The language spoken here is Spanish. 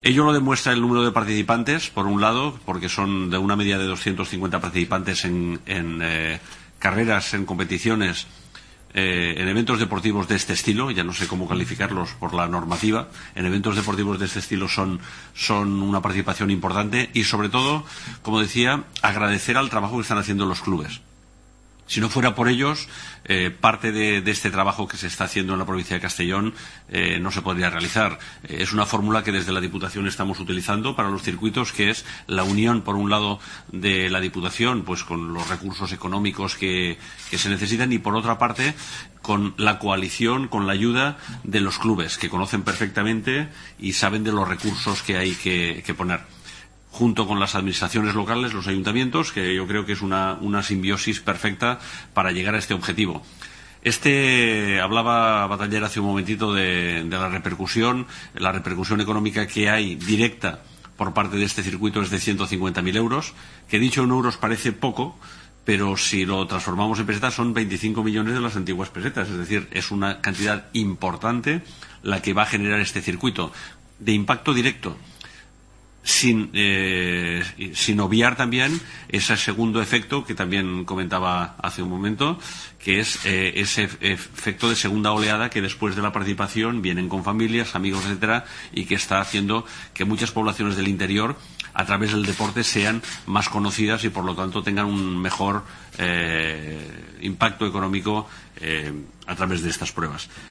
Ello lo demuestra el número de participantes, por un lado, porque son de una media de 250 participantes en carreras, en competiciones, en eventos deportivos de este estilo. Ya no sé cómo calificarlos por la normativa. En eventos deportivos de este estilo son una participación importante y, sobre todo, como decía, agradecer al trabajo que están haciendo los clubes. Si no fuera por ellos, parte de este trabajo que se está haciendo en la provincia de Castellón no se podría realizar. Es una fórmula que desde la Diputación estamos utilizando para los circuitos, que es la unión, por un lado, de la Diputación, pues con los recursos económicos que se necesitan, y por otra parte, con la coalición, con la ayuda de los clubes, que conocen perfectamente y saben de los recursos que hay que poner, junto con las administraciones locales, los ayuntamientos, que yo creo que es una simbiosis perfecta para llegar a este objetivo. Hablaba Bataller hace un momentito de la repercusión económica que hay directa por parte de este circuito es de 150.000 euros, que dicho en euros parece poco, pero si lo transformamos en pesetas son 25 millones de las antiguas pesetas, es decir, es una cantidad importante la que va a generar este circuito de impacto directo, sin obviar también ese segundo efecto que también comentaba hace un momento, que es ese efecto de segunda oleada, que después de la participación vienen con familias, amigos, etcétera, y que está haciendo que muchas poblaciones del interior, a través del deporte, sean más conocidas y por lo tanto tengan un mejor impacto económico a través de estas pruebas.